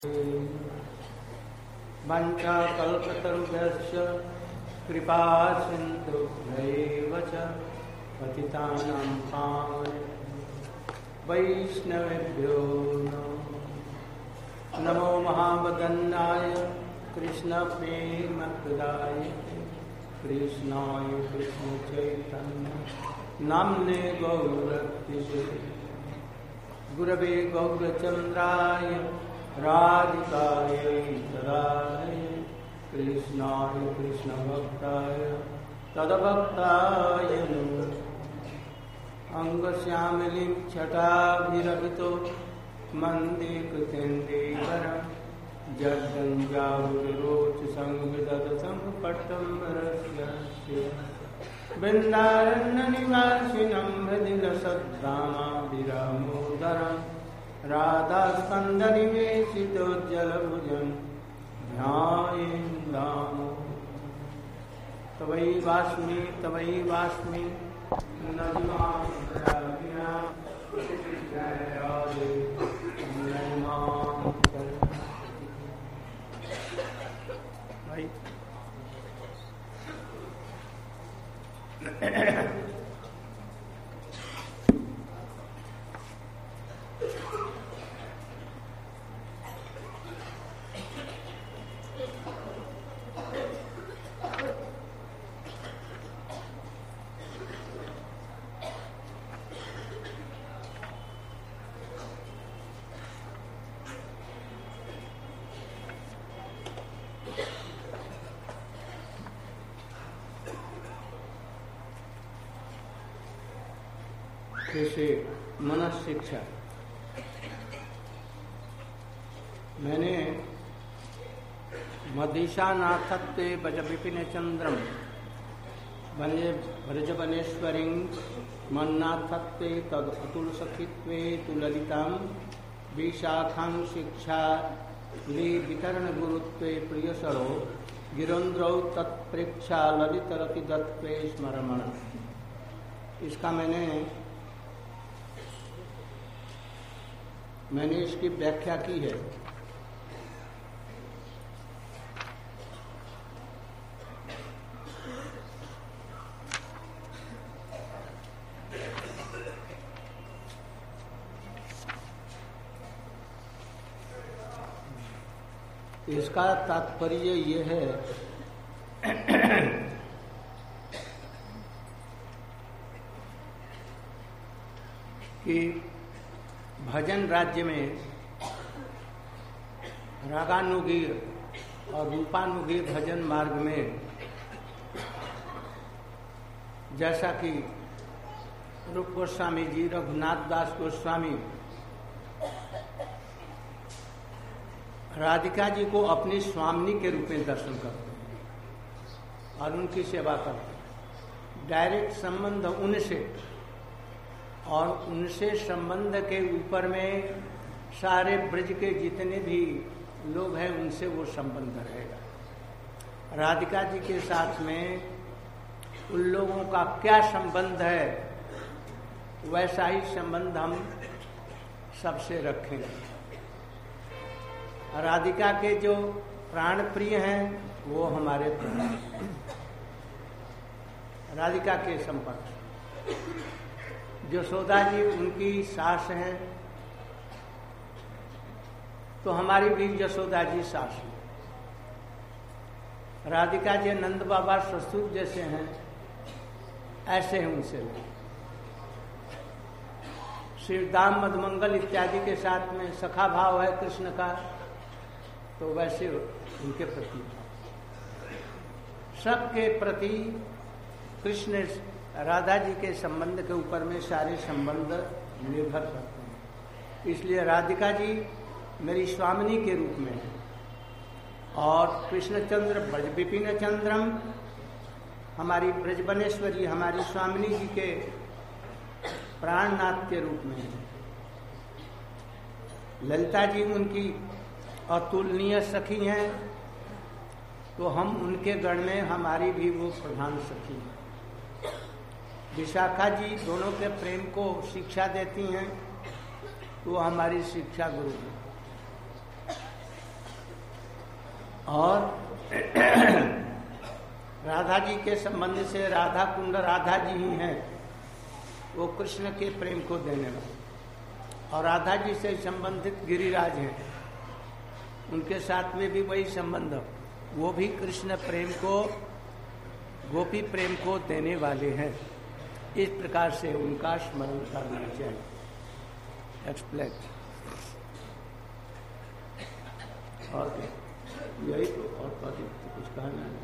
वंचाकल्पतरुभ्यश्च कृपा सिन्धुभ्यैव च पतितानां पावनेभ्यो वैष्णवेभ्यो नमो महावदन्नाय कृष्णप्रेमप्रदाय कृष्णाय कृष्णचैतन्य नाम्ने गौरतिसे गुरवे गौरचन्द्राय राधिकायै तदालये कृष्णाय कृष्णभक्ताय तद्भक्ताय नमो अंगश्यामलिं छटाभिरभितो वन्दे कृतेन्दीवरं जगद्गङ्गाधरोचसंविदधसंपट्टम्बरस्य वृन्दारण्यनिवासिनं हृदिलसद्धामाभिरामोदरं राधास्कन्दनिवेशितोज्जलभुजं ध्यायेन् दामोदरं तवैवास्मि भाई जैसे मनस शिक्षा मैंने मदीशानाथत्वे भज विपिन चंद्रम व्रजवनेश्वरी मन्नाथत्वे तद अतुल सखित्वे तु ललितां विशाखां शिक्षा ली वितरण गुरुत्वे प्रियसरो गिरंद्रौ तत्प्रेक्षा ललितरति दत्त्वे स्मरमण। इसका मैंने इसकी व्याख्या की है। इसका तात्पर्य ये है कि भजन राज्य में रागानुगी और रूपानुगी भजन मार्ग में जैसा कि रूप गोस्वामी जी, रघुनाथ दास गोस्वामी राधिका जी को अपनी स्वामिनी के रूप में दर्शन करते हैं और उनकी सेवा करते हैं। डायरेक्ट संबंध उनसे और उनसे संबंध के ऊपर में सारे ब्रज के जितने भी लोग हैं उनसे वो संबंध रहेगा। राधिका जी के साथ में उन लोगों का क्या संबंध है वैसा ही संबंध हम सबसे रखेंगे। राधिका के जो प्राण प्रिय हैं वो हमारे प्राण राधिका के संपर्क। यशोदा जी उनकी सास हैं तो हमारी भी यशोदा जी सास हैं। राधिका जी नंद बाबा ससुर जैसे हैं ऐसे हैं उनसे। श्री दाम मधुमंगल इत्यादि के साथ में सखा भाव है कृष्ण का, तो वैसे उनके प्रति सबके प्रति कृष्ण राधा जी के संबंध के ऊपर में सारे संबंध निर्भर करते हैं। इसलिए राधिका जी मेरी स्वामिनी के रूप में है और कृष्णचंद्र ब्रज विपिन चंद्रम हमारी ब्रजवनेश्वरी हमारी स्वामिनी जी के प्राणनाथ के रूप में है। ललिता जी उनकी अतुलनीय सखी हैं तो हम उनके गण में हमारी भी वो प्रधान सखी हैं। विशाखा जी दोनों के प्रेम को शिक्षा देती हैं तो हमारी शिक्षा गुरु है। और राधा जी के संबंध से राधा कुंड राधा जी ही हैं, वो कृष्ण के प्रेम को देने वाले, और राधा जी से संबंधित गिरिराज हैं, उनके साथ में भी वही संबंध, वो भी कृष्ण प्रेम को, गोपी प्रेम को देने वाले हैं। इस प्रकार से उनका स्मरण करना चाहिए। एक्सप्लेन। और यही तो, और कुछ कहना नहीं।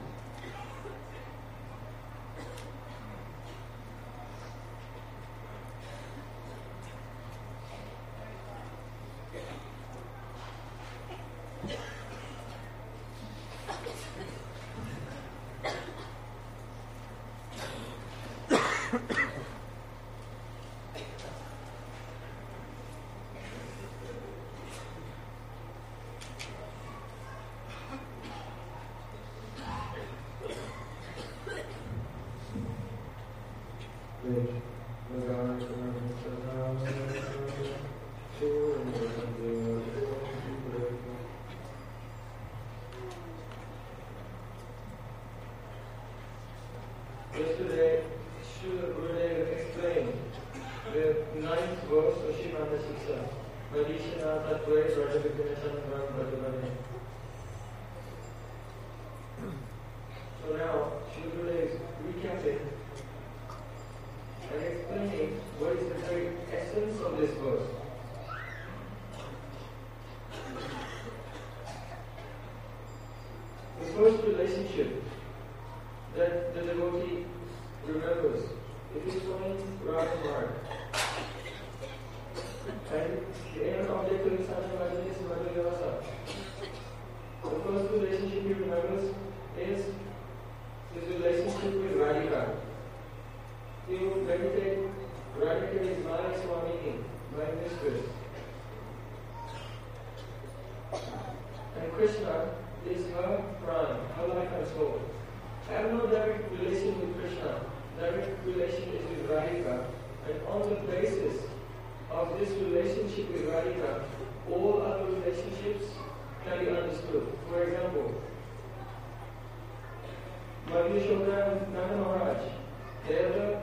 Yesterday, Srila Gurudev explained the 9th verse of Shrimad Siksa, Madhishana Tattva Rajavignasana Bhagavane. So now, Srila Gurudev is recapping and explaining what is the very essence of this verse. The first relationship that the devotee remembers, it is going Radha Marg. And the end object of his Sadhana is Madhyavasa. The first relationship he remembers is his relationship with Radhika. He will meditate, Radhika is my Swamini, my mistress. And Krishna is her prana, her life and soul. I have no direct relation with Krishna. Direct relation is with Radhika. And on the basis of this relationship with Radhika, all other relationships can be understood. For example, Madhya and Nanda Maharaj, they are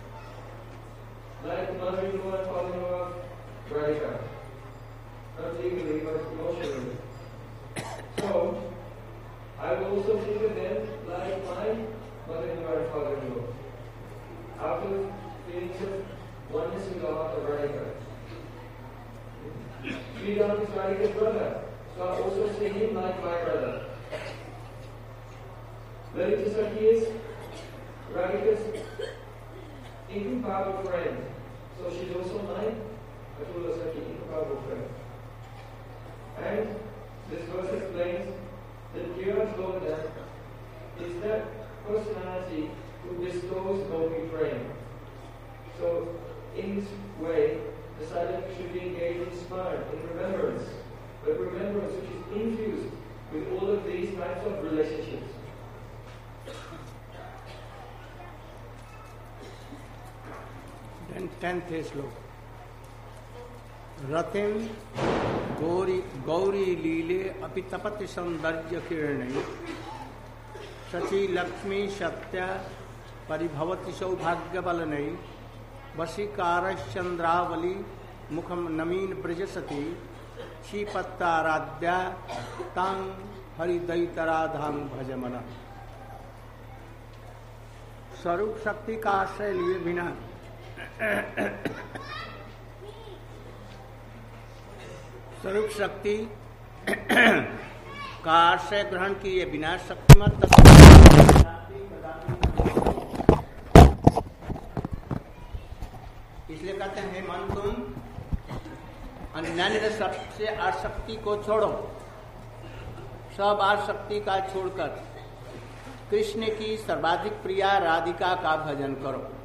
like mother-in-law and father-in-law of Radhika. Not legally, but emotionally. So, I will also think of them like my mother-in-law and father-in-law. Out of feelings of oneness with the heart of Radhika. Sridham is Radhika's brother, so I also see him like my brother. Lalita Sakhi is Radhika's incomparable friend, so she's also my Atula Sakhi, incomparable friend. And this verse explains that Jira Govardhan is that personality who bestows Gopi prema. So, in this way, the sadhaka should be engaged in smart, in remembrance, but remembrance which is infused with all of these types of relationships. Then 10th sloka. Ratim Gauri Lile Apitapati Saundarya Kirani Sachi Lakshmi Satya Paribhavati Saubhagya Balanai Vasikara Chandravali Mukham Namin Brajasati Shipatta Radhya Tang Haridaitaradham Bhajamana. स्वरूप शक्ति का आश्रय लिए बिना स्वरूप शक्ति का आश्रय ग्रहण किए बिना शक्तिमत इसलिए कहते हैं हे मन तुम अन्य सबसे आसक्ति को छोड़ो, सब आसक्ति का छोड़कर कृष्ण की सर्वाधिक प्रिया राधिका का भजन करो।